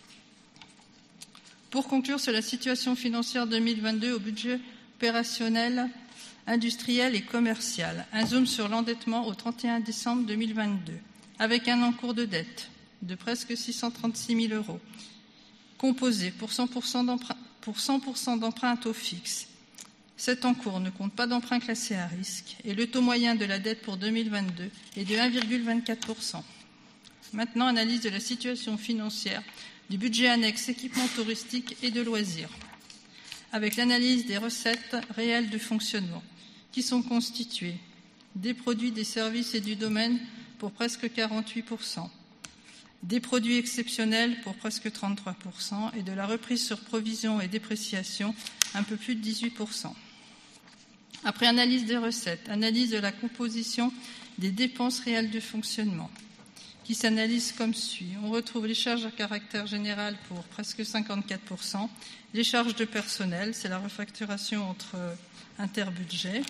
Speaker 2: Pour conclure sur la situation financière deux mille vingt-deux au budget opérationnel, industriel et commercial, un zoom sur l'endettement au trente et un décembre deux mille vingt-deux, avec un encours de dette de presque six cent trente-six mille euros composé pour cent pour cent d'emprunt, pour cent pour cent d'emprunt à taux fixe. Cet encours ne compte pas d'emprunt classé à risque et le taux moyen de la dette pour deux mille vingt-deux est de un virgule vingt-quatre pour cent. Maintenant, analyse de la situation financière du budget annexe équipement touristique et de loisirs, avec l'analyse des recettes réelles de fonctionnement, qui sont constituées des produits, des services et du domaine pour presque quarante-huit pour cent, des produits exceptionnels pour presque trente-trois pour cent et de la reprise sur provision et dépréciation un peu plus de dix-huit pour cent. Après analyse des recettes, analyse de la composition des dépenses réelles de fonctionnement, qui s'analyse comme suit. On retrouve les charges à caractère général pour presque cinquante-quatre pour cent, les charges de personnel, c'est la refacturation entre interbudgets.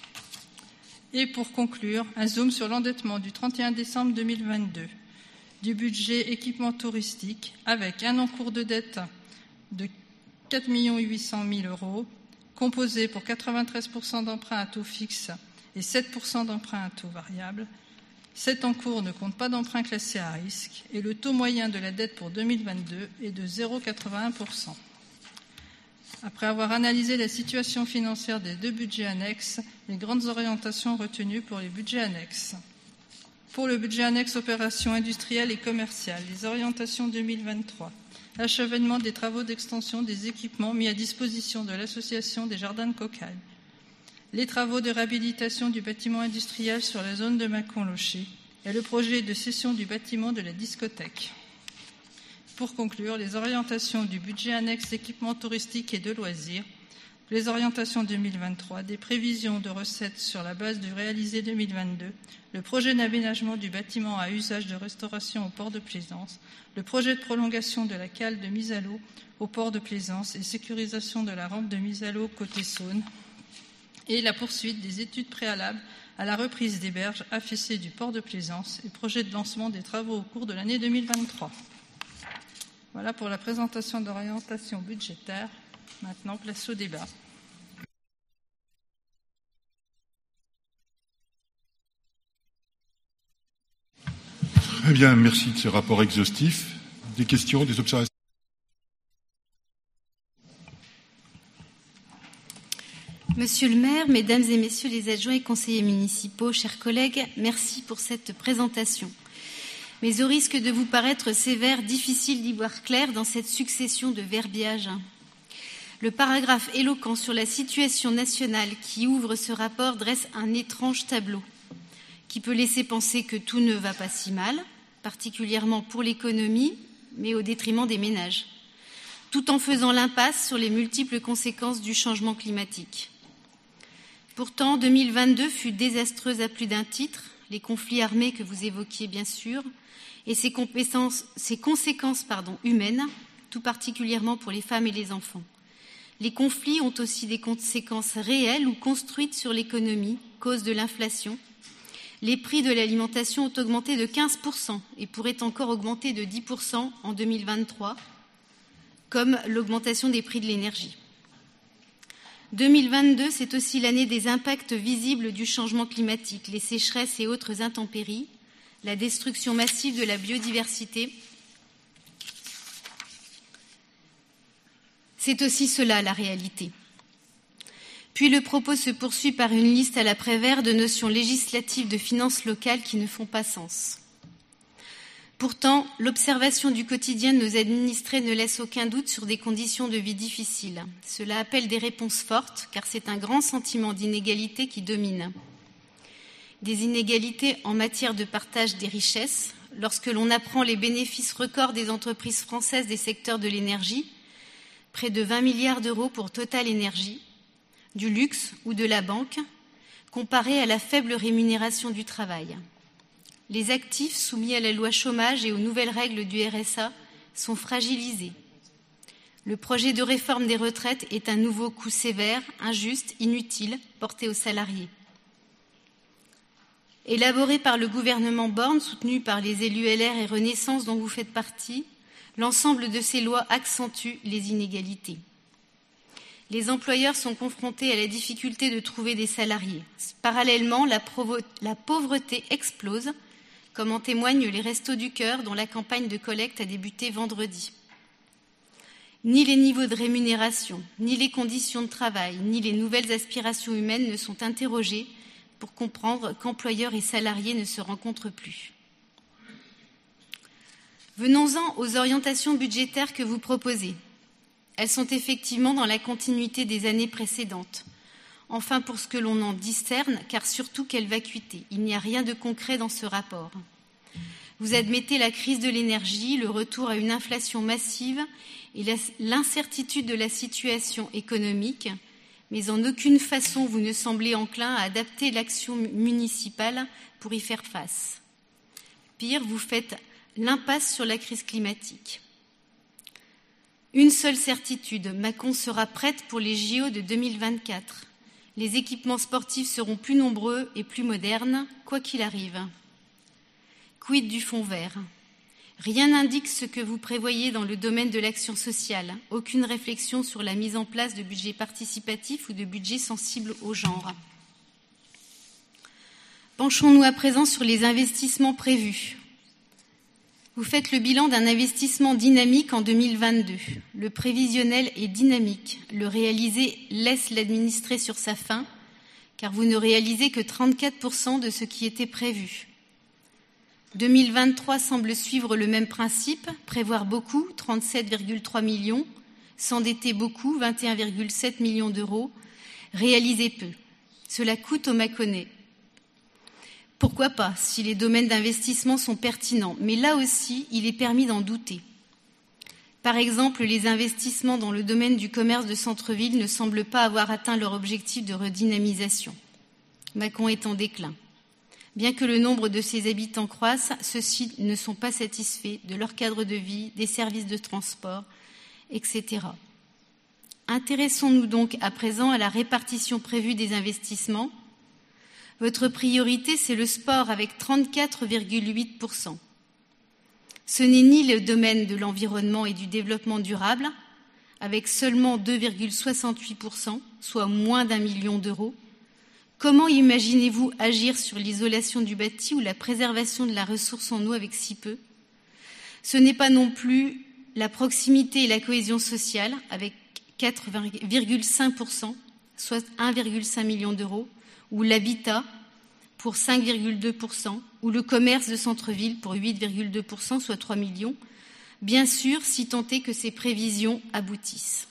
Speaker 2: Et pour conclure, un zoom sur l'endettement du trente et un décembre deux mille vingt-deux du budget équipement touristique avec un encours de dette de quatre millions huit cent mille euros, composé pour quatre-vingt-treize pour cent d'emprunts à taux fixe et sept pour cent d'emprunts à taux variable. Cet encours ne compte pas d'emprunt classé à risque et le taux moyen de la dette pour deux mille vingt-deux est de zéro virgule quatre-vingt-un pour cent. Après avoir analysé la situation financière des deux budgets annexes, les grandes orientations retenues pour les budgets annexes. Pour le budget annexe opérations industrielles et commerciales, les orientations deux mille vingt-trois. Achèvement des travaux d'extension des équipements mis à disposition de l'Association des Jardins de Cocagne. Les travaux de réhabilitation du bâtiment industriel sur la zone de Mâcon-Locher et le projet de cession du bâtiment de la discothèque. Pour conclure, les orientations du budget annexe équipement touristique et de loisirs, les orientations deux mille vingt-trois, des prévisions de recettes sur la base du réalisé deux mille vingt-deux, le projet d'aménagement du bâtiment à usage de restauration au port de Plaisance, le projet de prolongation de la cale de mise à l'eau au port de Plaisance et sécurisation de la rampe de mise à l'eau côté Saône, et la poursuite des études préalables à la reprise des berges affaissées du port de Plaisance et projet de lancement des travaux au cours de l'année deux mille vingt-trois. Voilà pour la présentation d'orientation budgétaire. Maintenant, place au débat.
Speaker 1: Très bien, merci de ce rapport exhaustif. Des questions, des observations?
Speaker 3: Monsieur le maire, mesdames et messieurs les adjoints et conseillers municipaux, chers collègues, merci pour cette présentation. Mais au risque de vous paraître sévère, difficile d'y voir clair dans cette succession de verbiages. Le paragraphe éloquent sur la situation nationale qui ouvre ce rapport dresse un étrange tableau qui peut laisser penser que tout ne va pas si mal, particulièrement pour l'économie, mais au détriment des ménages, tout en faisant l'impasse sur les multiples conséquences du changement climatique. Pourtant, deux mille vingt-deux fut désastreuse à plus d'un titre, les conflits armés que vous évoquiez bien sûr, et ses, ses conséquences pardon, humaines, tout particulièrement pour les femmes et les enfants. Les conflits ont aussi des conséquences réelles ou construites sur l'économie, cause de l'inflation. Les prix de l'alimentation ont augmenté de quinze pour cent et pourraient encore augmenter de dix pour cent en deux mille vingt-trois, comme l'augmentation des prix de l'énergie. deux mille vingt-deux, c'est aussi l'année des impacts visibles du changement climatique, les sécheresses et autres intempéries, la destruction massive de la biodiversité. C'est aussi cela la réalité. Puis le propos se poursuit par une liste à la Prévert de notions législatives de finances locales qui ne font pas sens. Pourtant, l'observation du quotidien de nos administrés ne laisse aucun doute sur des conditions de vie difficiles. Cela appelle des réponses fortes, car c'est un grand sentiment d'inégalité qui domine. Des inégalités en matière de partage des richesses, lorsque l'on apprend les bénéfices records des entreprises françaises des secteurs de l'énergie, près de vingt milliards d'euros pour Total Énergie, du luxe ou de la banque, comparé à la faible rémunération du travail. Les actifs soumis à la loi chômage et aux nouvelles règles du R S A sont fragilisés. Le projet de réforme des retraites est un nouveau coup sévère, injuste, inutile, porté aux salariés. Élaboré par le gouvernement Borne, soutenu par les élus L R et Renaissance dont vous faites partie, l'ensemble de ces lois accentue les inégalités. Les employeurs sont confrontés à la difficulté de trouver des salariés. Parallèlement, la, provo- la pauvreté explose, comme en témoignent les Restos du Cœur dont la campagne de collecte a débuté vendredi. Ni les niveaux de rémunération, ni les conditions de travail, ni les nouvelles aspirations humaines ne sont interrogés pour comprendre qu'employeurs et salariés ne se rencontrent plus. Venons-en aux orientations budgétaires que vous proposez. Elles sont effectivement dans la continuité des années précédentes. Enfin, pour ce que l'on en discerne, car surtout quelle vacuité. Il n'y a rien de concret dans ce rapport. Vous admettez la crise de l'énergie, le retour à une inflation massive et l'incertitude de la situation économique, mais en aucune façon vous ne semblez enclin à adapter l'action municipale pour y faire face. Pire, vous faites l'impasse sur la crise climatique. Une seule certitude, Mâcon sera prête pour les J O de deux mille vingt-quatre. Les équipements sportifs seront plus nombreux et plus modernes, quoi qu'il arrive. Quid du fonds vert? Rien n'indique ce que vous prévoyez dans le domaine de l'action sociale. Aucune réflexion sur la mise en place de budgets participatifs ou de budgets sensibles au genre. Penchons-nous à présent sur les investissements prévus. Vous faites le bilan d'un investissement dynamique en deux mille vingt-deux. Le prévisionnel est dynamique. Le réalisé laisse l'administrer sur sa faim, car vous ne réalisez que trente-quatre pour cent de ce qui était prévu. deux mille vingt-trois semble suivre le même principe, prévoir beaucoup, trente-sept virgule trois millions, s'endetter beaucoup, vingt et un virgule sept millions d'euros, réaliser peu. Cela coûte aux Mâconnais. Pourquoi pas, si les domaines d'investissement sont pertinents, mais là aussi, il est permis d'en douter. Par exemple, les investissements dans le domaine du commerce de centre-ville ne semblent pas avoir atteint leur objectif de redynamisation. Mâcon est en déclin. Bien que le nombre de ses habitants croisse, ceux-ci ne sont pas satisfaits de leur cadre de vie, des services de transport, et cetera. Intéressons-nous donc à présent à la répartition prévue des investissements. Votre priorité, c'est le sport avec trente-quatre virgule huit pour cent. Ce n'est ni le domaine de l'environnement et du développement durable, avec seulement deux virgule soixante-huit pour cent, soit moins d'un million d'euros. Comment imaginez-vous agir sur l'isolation du bâti ou la préservation de la ressource en eau avec si peu? Ce n'est pas non plus la proximité et la cohésion sociale, avec quatre virgule cinq pour cent, soit un virgule cinq million d'euros, ou l'habitat pour cinq virgule deux pour cent, ou le commerce de centre-ville pour huit virgule deux pour cent, soit trois millions, bien sûr, si tant est que ces prévisions aboutissent.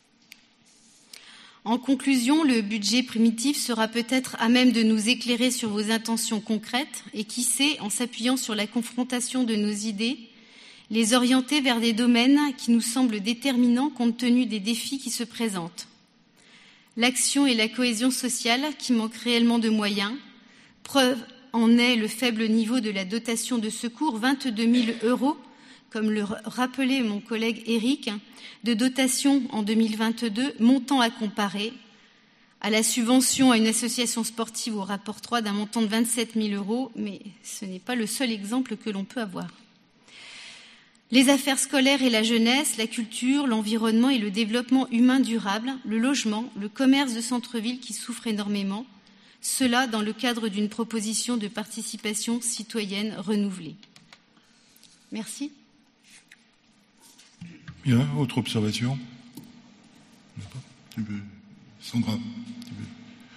Speaker 3: En conclusion, le budget primitif sera peut-être à même de nous éclairer sur vos intentions concrètes et, qui sait, en s'appuyant sur la confrontation de nos idées, les orienter vers des domaines qui nous semblent déterminants compte tenu des défis qui se présentent. L'action et la cohésion sociale qui manquent réellement de moyens. Preuve en est le faible niveau de la dotation de secours, vingt-deux mille euros, comme le rappelait mon collègue Éric, de dotation en deux mille vingt-deux, montant à comparer à la subvention à une association sportive au rapport trois d'un montant de vingt-sept mille euros, mais ce n'est pas le seul exemple que l'on peut avoir. Les affaires scolaires et la jeunesse, la culture, l'environnement et le développement humain durable, le logement, le commerce de centre-ville qui souffre énormément, cela dans le cadre d'une proposition de participation citoyenne renouvelée. Merci.
Speaker 1: Bien, autre observation? Tu veux, Sandra, tu veux.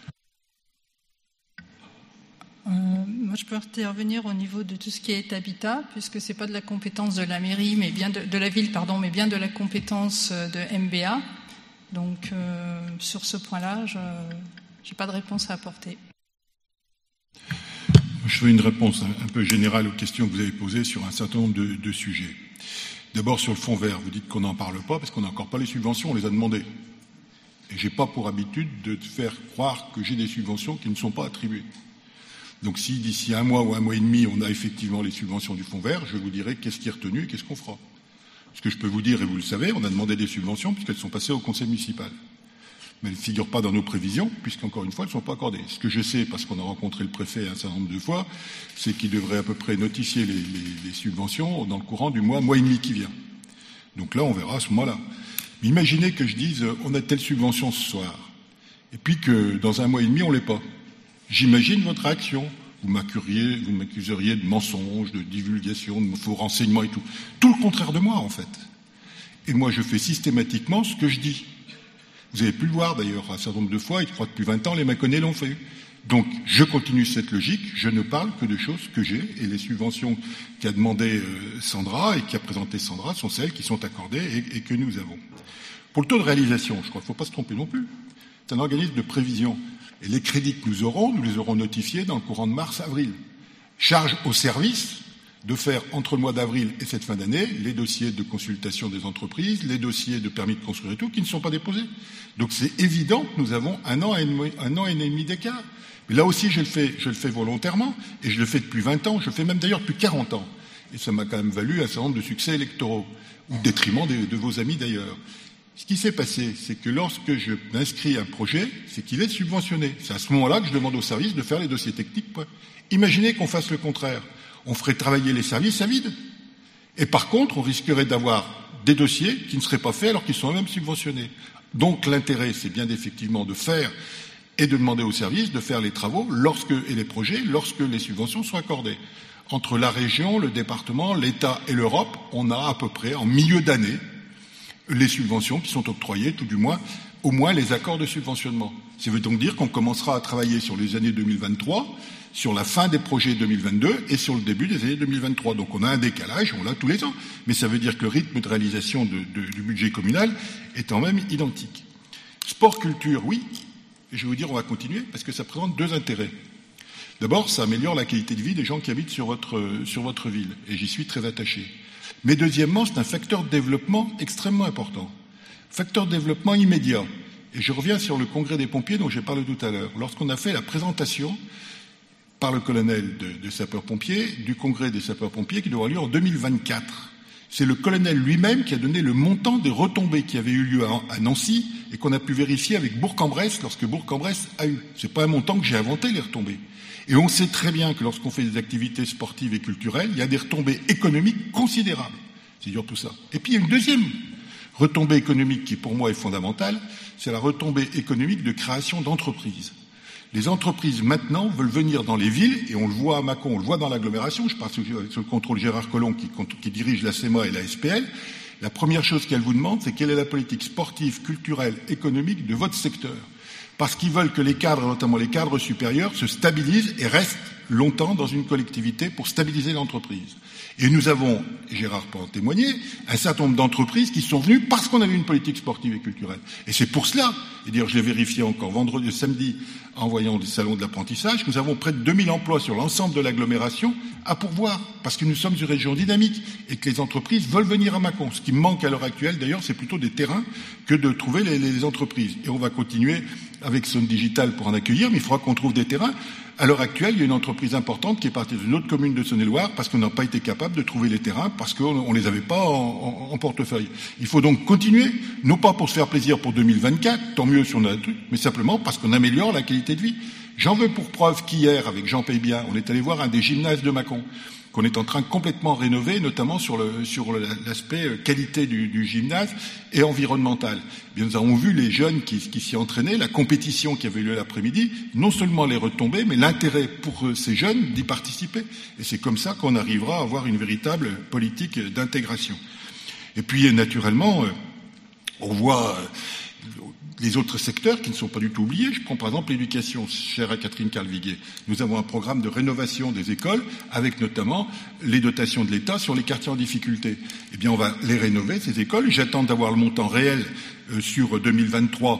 Speaker 2: Euh, moi, je peux intervenir au niveau de tout ce qui est habitat, puisque c'est pas de la compétence de la mairie, mais bien de, de la ville, pardon, mais bien de la compétence de M B A. Donc, euh, sur ce point-là, je n'ai pas de réponse à apporter.
Speaker 1: Je veux une réponse un peu générale aux questions que vous avez posées sur un certain nombre de, de sujets. D'abord, sur le fonds vert, vous dites qu'on n'en parle pas parce qu'on n'a encore pas les subventions, on les a demandées. Et je n'ai pas pour habitude de te faire croire que j'ai des subventions qui ne sont pas attribuées. Donc si d'ici un mois ou un mois et demi, on a effectivement les subventions du fonds vert, je vous dirai qu'est-ce qui est retenu et qu'est-ce qu'on fera. Ce que je peux vous dire, et vous le savez, on a demandé des subventions puisqu'elles sont passées au conseil municipal. Mais elles ne figurent pas dans nos prévisions, puisqu'encore une fois, elles ne sont pas accordées. Ce que je sais, parce qu'on a rencontré le préfet un certain nombre de fois, c'est qu'il devrait à peu près notifier les, les, les subventions dans le courant du mois, mois et demi qui vient. Donc là, on verra à ce moment-là. Mais imaginez que je dise, on a telle subvention ce soir, et puis que dans un mois et demi, on ne l'ait pas. J'imagine votre réaction. Vous m'accuseriez, vous m'accuseriez de mensonges, de divulgation, de faux renseignements et tout. Tout le contraire de moi, en fait. Et moi, je fais systématiquement ce que je dis. Vous avez pu le voir d'ailleurs un certain nombre de fois, et je crois que depuis vingt ans, les Mâconnais l'ont fait. Donc, je continue cette logique, je ne parle que de choses que j'ai, et les subventions qu'a demandé euh, Sandra et qu'a présenté Sandra sont celles qui sont accordées et, et que nous avons. Pour le taux de réalisation, je crois qu'il ne faut pas se tromper non plus. C'est un organisme de prévision. Et les crédits que nous aurons, nous les aurons notifiés dans le courant de mars-avril. Charge au service de faire, entre le mois d'avril et cette fin d'année, les dossiers de consultation des entreprises, les dossiers de permis de construire et tout, qui ne sont pas déposés. Donc c'est évident que nous avons un an et demi, un an et demi d'écart. Mais là aussi, je le fais, je le fais volontairement, et je le fais depuis vingt ans, je le fais même d'ailleurs depuis quarante ans. Et ça m'a quand même valu un certain nombre de succès électoraux, au détriment de, de vos amis d'ailleurs. Ce qui s'est passé, c'est que lorsque je m'inscris à un projet, c'est qu'il est subventionné. C'est à ce moment-là que je demande aux services de faire les dossiers techniques. Imaginez qu'on fasse le contraire. On ferait travailler les services à vide. Et par contre, on risquerait d'avoir des dossiers qui ne seraient pas faits alors qu'ils sont eux-mêmes subventionnés. Donc l'intérêt, c'est bien effectivement de faire et de demander aux services de faire les travaux lorsque, et les projets lorsque les subventions sont accordées. Entre la région, le département, l'État et l'Europe, on a à peu près, en milieu d'année, les subventions qui sont octroyées, tout du moins, au moins les accords de subventionnement. Ça veut donc dire qu'on commencera à travailler sur les années deux mille vingt-trois, sur la fin des projets deux mille vingt-deux et sur le début des années deux mille vingt-trois. Donc on a un décalage, on l'a tous les ans. Mais ça veut dire que le rythme de réalisation de, de, du budget communal est quand même identique. Sport, culture, oui. Et je vais vous dire, on va continuer, parce que ça présente deux intérêts. D'abord, ça améliore la qualité de vie des gens qui habitent sur votre, sur votre ville. Et j'y suis très attaché. Mais deuxièmement, c'est un facteur de développement extrêmement important. Facteur de développement immédiat. Et je reviens sur le congrès des pompiers dont j'ai parlé tout à l'heure. Lorsqu'on a fait la présentation par le colonel de, de sapeurs-pompiers du congrès des sapeurs-pompiers qui doit avoir lieu en deux mille vingt-quatre, c'est le colonel lui-même qui a donné le montant des retombées qui avaient eu lieu à, à Nancy et qu'on a pu vérifier avec Bourg-en-Bresse lorsque Bourg-en-Bresse a eu. C'est pas un montant que j'ai inventé, les retombées. Et on sait très bien que lorsqu'on fait des activités sportives et culturelles, il y a des retombées économiques considérables. C'est dur tout ça. Et puis il y a une deuxième retombée économique qui pour moi est fondamentale, c'est la retombée économique de création d'entreprises. Les entreprises maintenant veulent venir dans les villes, et on le voit à Mâcon, on le voit dans l'agglomération, je parle sur le contrôle Gérard Collomb qui, qui dirige la C E M A et la S P L, la première chose qu'elle vous demande, c'est quelle est la politique sportive, culturelle, économique de votre secteur. Parce qu'ils veulent que les cadres, notamment les cadres supérieurs, se stabilisent et restent longtemps dans une collectivité pour stabiliser l'entreprise. Et nous avons, et Gérard peut en témoigner, un certain nombre d'entreprises qui sont venues parce qu'on avait une politique sportive et culturelle. Et c'est pour cela, et d'ailleurs je l'ai vérifié encore vendredi, samedi, en voyant le salon de l'apprentissage, nous avons près de deux mille emplois sur l'ensemble de l'agglomération à pourvoir, parce que nous sommes une région dynamique et que les entreprises veulent venir à Mâcon. Ce qui me manque à l'heure actuelle, d'ailleurs, c'est plutôt des terrains que de trouver les, les entreprises. Et on va continuer avec Zone Digital pour en accueillir, mais il faudra qu'on trouve des terrains. À l'heure actuelle, il y a une entreprise importante qui est partie d'une autre commune de Saône-et-Loire parce qu'on n'a pas été capable de trouver les terrains, parce qu'on ne les avait pas en, en, en portefeuille. Il faut donc continuer, non pas pour se faire plaisir pour deux mille vingt-quatre, tant mieux si on a un truc, mais simplement parce qu'on améliore la qualité de vie. J'en veux pour preuve qu'hier, avec Jean Paye-Bien, on est allé voir un des gymnases de Mâcon, qu'on est en train de complètement rénover, notamment sur le, sur l'aspect qualité du, du gymnase et environnemental. Eh bien, nous avons vu les jeunes qui, qui s'y entraînaient, la compétition qui avait lieu l'après-midi, non seulement les retombées, mais l'intérêt pour ces jeunes d'y participer. Et c'est comme ça qu'on arrivera à avoir une véritable politique d'intégration. Et puis, naturellement, on voit les autres secteurs qui ne sont pas du tout oubliés. Je prends par exemple l'éducation, chère à Catherine Carl-Viguier. Nous avons un programme de rénovation des écoles avec notamment les dotations de l'État sur les quartiers en difficulté. Eh bien, on va les rénover, ces écoles. J'attends d'avoir le montant réel euh, sur deux mille vingt-trois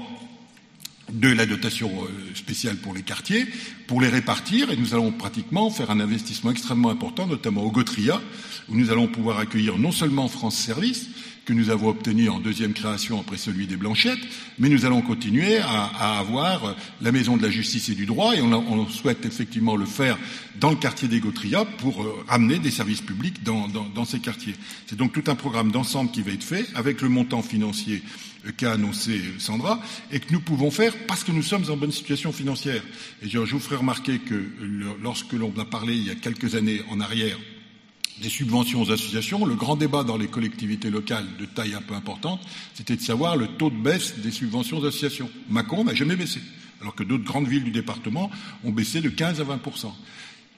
Speaker 1: de la dotation euh, spéciale pour les quartiers, pour les répartir, et nous allons pratiquement faire un investissement extrêmement important, notamment au Gautria, où nous allons pouvoir accueillir non seulement France Service, que nous avons obtenu en deuxième création après celui des Blanchettes, mais nous allons continuer à, à avoir la maison de la justice et du droit, et on, a, on souhaite effectivement le faire dans le quartier des Gautria pour euh, ramener des services publics dans, dans, dans ces quartiers. C'est donc tout un programme d'ensemble qui va être fait, avec le montant financier euh, qu'a annoncé Sandra, et que nous pouvons faire parce que nous sommes en bonne situation financière. Et je vous ferai remarquer que le, lorsque l'on a parlé il y a quelques années en arrière des subventions aux associations, le grand débat dans les collectivités locales de taille un peu importante, c'était de savoir le taux de baisse des subventions aux associations. Mâcon n'a jamais baissé, alors que d'autres grandes villes du département ont baissé de quinze à vingt pour cent.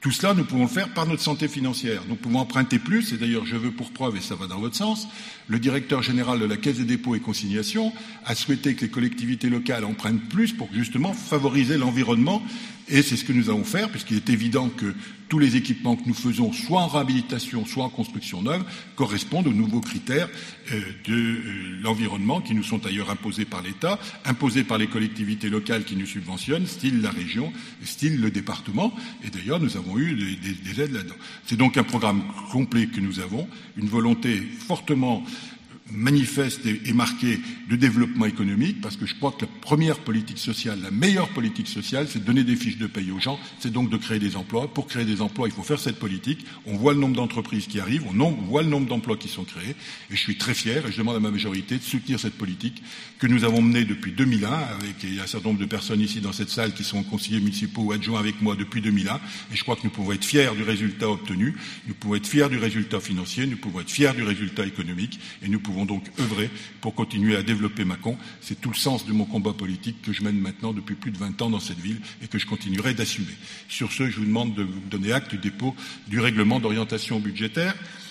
Speaker 1: Tout cela, nous pouvons le faire par notre santé financière. Nous pouvons emprunter plus, et d'ailleurs je veux pour preuve, et ça va dans votre sens, le directeur général de la Caisse des dépôts et consignations a souhaité que les collectivités locales empruntent plus pour justement favoriser l'environnement, et c'est ce que nous allons faire, puisqu'il est évident que tous les équipements que nous faisons, soit en réhabilitation, soit en construction neuve, correspondent aux nouveaux critères euh, de euh, l'environnement qui nous sont d'ailleurs imposés par l'État, imposés par les collectivités locales qui nous subventionnent, style la région, style le département, et d'ailleurs nous avons eu des, des, des aides là-dedans. C'est donc un programme complet que nous avons, une volonté fortement manifeste et, et marquée de développement économique, parce que je crois que la première politique sociale, la meilleure politique sociale, c'est de donner des fiches de paye aux gens, c'est donc de créer des emplois. Pour créer des emplois, il faut faire cette politique. On voit le nombre d'entreprises qui arrivent, on voit le nombre d'emplois qui sont créés, et je suis très fier, et je demande à ma majorité de soutenir cette politique que nous avons menée depuis deux mille un, avec il y a un certain nombre de personnes ici dans cette salle qui sont conseillers municipaux ou adjoints avec moi depuis deux mille un, et je crois que nous pouvons être fiers du résultat obtenu, nous pouvons être fiers du résultat financier, nous pouvons être fiers du résultat économique, et nous pouvons donc œuvrer pour continuer à développer Mâcon. C'est tout le sens de mon combat politique que je mène maintenant depuis plus de vingt ans dans cette ville et que je continuerai d'assumer. Sur ce, je vous demande de vous donner acte du dépôt du règlement d'orientation budgétaire.